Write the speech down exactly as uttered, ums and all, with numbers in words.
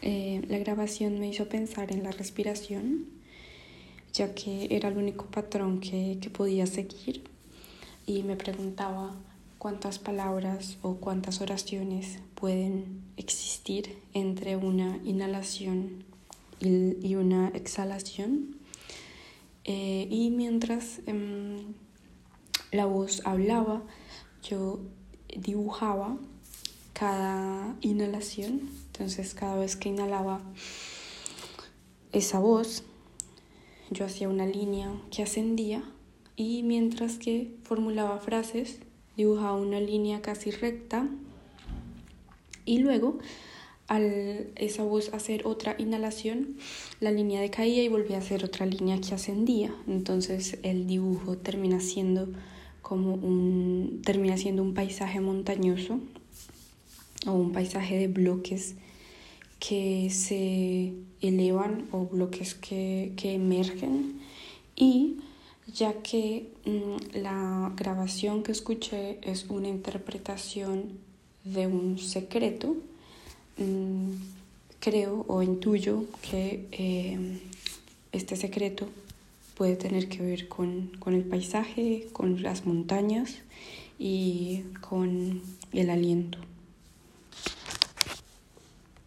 Eh, la grabación me hizo pensar en la respiración, ya que era el único patrón que, que podía seguir, y me preguntaba cuántas palabras o cuántas oraciones pueden existir entre una inhalación y, y una exhalación. Eh, y mientras eh, la voz hablaba, yo dibujaba cada inhalación. Entonces, cada vez que inhalaba esa voz, yo hacía una línea que ascendía, y mientras que formulaba frases, dibujaba una línea casi recta, y luego al esa voz hacer otra inhalación, la línea decaía y volvía a hacer otra línea que ascendía. Entonces el dibujo termina siendo como un termina siendo un paisaje montañoso o un paisaje de bloques que se elevan o bloques que, que emergen. Y ya que mmm, la grabación que escuché es una interpretación de un secreto, mmm, creo o intuyo que eh, este secreto puede tener que ver con, con el paisaje, con las montañas y con el aliento.